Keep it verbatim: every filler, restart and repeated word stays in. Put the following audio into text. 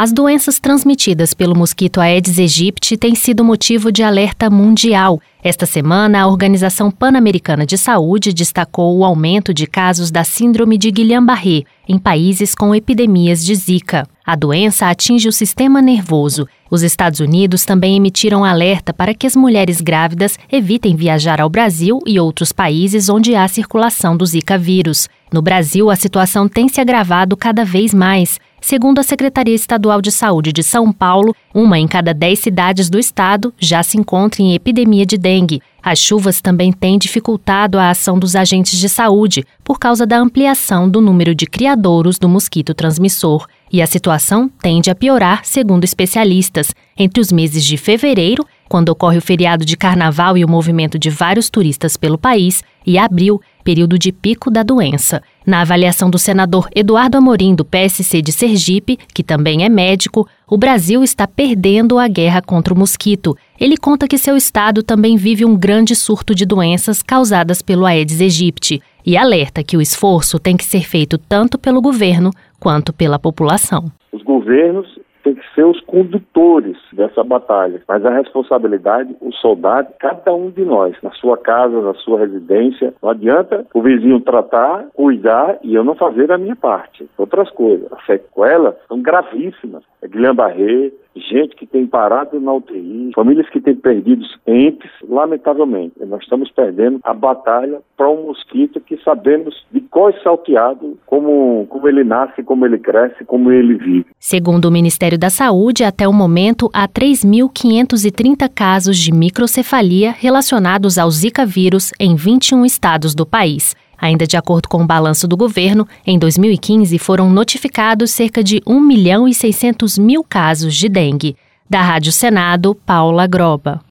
As doenças transmitidas pelo mosquito Aedes aegypti têm sido motivo de alerta mundial. Esta semana, a Organização Pan-Americana de Saúde destacou o aumento de casos da síndrome de Guillain-Barré em países com epidemias de Zika. A doença atinge o sistema nervoso. Os Estados Unidos também emitiram alerta para que as mulheres grávidas evitem viajar ao Brasil e outros países onde há circulação do Zika vírus. No Brasil, a situação tem se agravado cada vez mais. Segundo a Secretaria Estadual de Saúde de São Paulo, uma em cada dez cidades do estado já se encontra em epidemia de dengue. As chuvas também têm dificultado a ação dos agentes de saúde por causa da ampliação do número de criadouros do mosquito transmissor. E a situação tende a piorar, segundo especialistas. Entre os meses de fevereiro, quando ocorre o feriado de carnaval e o movimento de vários turistas pelo país, e abril, período de pico da doença. Na avaliação do senador Eduardo Amorim, do P S C de Sergipe, que também é médico, o Brasil está perdendo a guerra contra o mosquito. Ele conta que seu estado também vive um grande surto de doenças causadas pelo Aedes aegypti e alerta que o esforço tem que ser feito tanto pelo governo quanto pela população. Os governos têm que ser os condutores dessa batalha, mas a responsabilidade, o soldado, cada um de nós, na sua casa, na sua residência. Não adianta o vizinho tratar, cuidar e eu não fazer a minha parte. Outras coisas, as sequelas são gravíssimas. É Guillain-Barré, gente que tem parado na U T I, famílias que têm perdido entes, lamentavelmente. Nós estamos perdendo a batalha para um mosquito que sabemos de cor e salteado como, como ele nasce, como ele cresce, como ele vive. Segundo o Ministério da Saúde, até o momento há três mil quinhentos e trinta casos de microcefalia relacionados ao Zika vírus em vinte e um estados do país. Ainda de acordo com o balanço do governo, em dois mil e quinze foram notificados cerca de um milhão e seiscentos mil casos de dengue. Da Rádio Senado, Paula Groba.